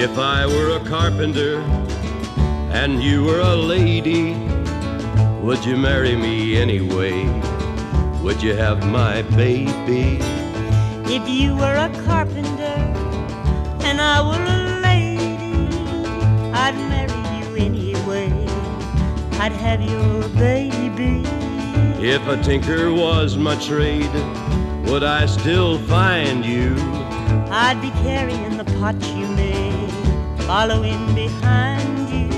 If I were a carpenter and you were a lady, would you marry me anyway? Would you have my baby? If you were a carpenter and I were a lady, I'd marry you anyway. I'd have your baby. If a tinker was my trade, would I still find you? I'd be carrying the pot you made, following behind you.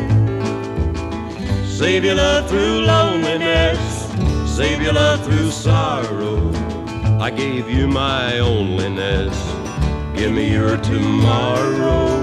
Save your love through loneliness, save your love through sorrow. I gave you my onlyness, give me your tomorrow.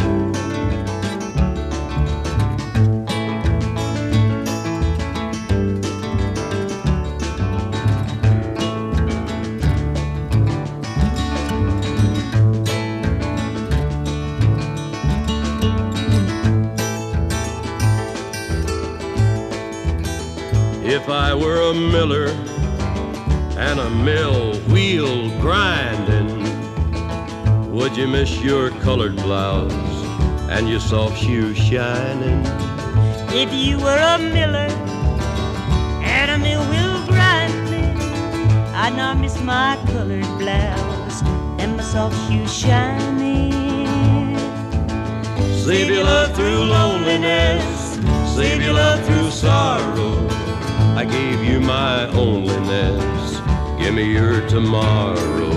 If I were a miller and a mill wheel grinding, would you miss your colored blouse and your soft shoes shining? If you were a miller and a mill wheel grinding, I'd not miss my colored blouse and my soft shoes shining. Save your love through loneliness, save your love through sorrow. I gave you my onlyness, give me your tomorrow.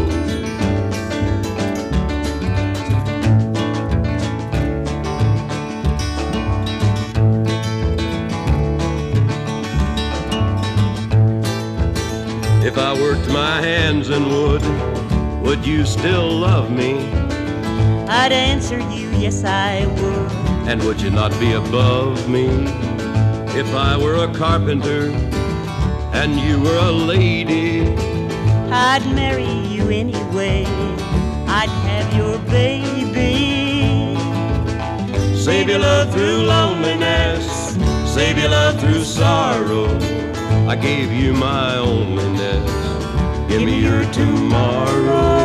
If I worked my hands in wood, would you still love me? I'd answer you, yes I would. And would you not be above me? If I were a carpenter and you were a lady, I'd marry you anyway. I'd have your baby. save your love through loneliness, save your love through sorrow. I gave you my onlyness, give me your tomorrow.